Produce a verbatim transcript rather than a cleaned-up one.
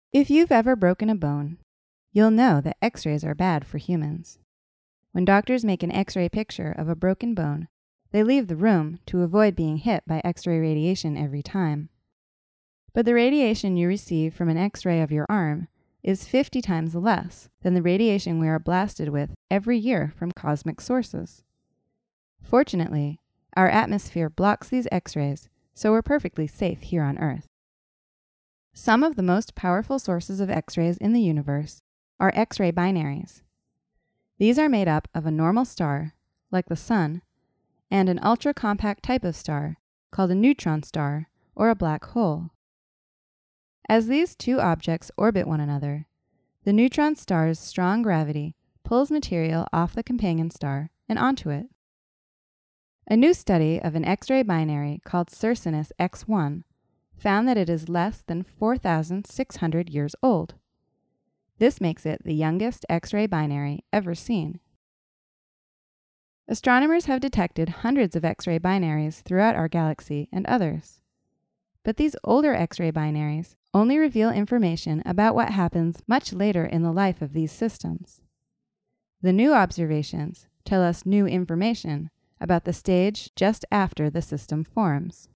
If you've ever broken a bone, you'll know that X-rays are bad for humans. When doctors make an X-ray picture of a broken bone, they leave the room to avoid being hit by X-ray radiation every time. But the radiation you receive from an X-ray of your arm is fifty times less than the radiation we are blasted with every year from cosmic sources. Fortunately, our atmosphere blocks these X-rays, so we're perfectly safe here on Earth. Some of the most powerful sources of X-rays in the universe are X-ray binaries. These are made up of a normal star, like the Sun, and an ultra-compact type of star called a neutron star or a black hole. As these two objects orbit one another, the neutron star's strong gravity pulls material off the companion star and onto it. A new study of an X-ray binary called Circinus X one found that it is less than four thousand six hundred years old. This makes it the youngest X-ray binary ever seen. Astronomers have detected hundreds of X-ray binaries throughout our galaxy and others. But these older X-ray binaries only reveal information about what happens much later in the life of these systems. The new observations tell us new information about the stage just after the system forms.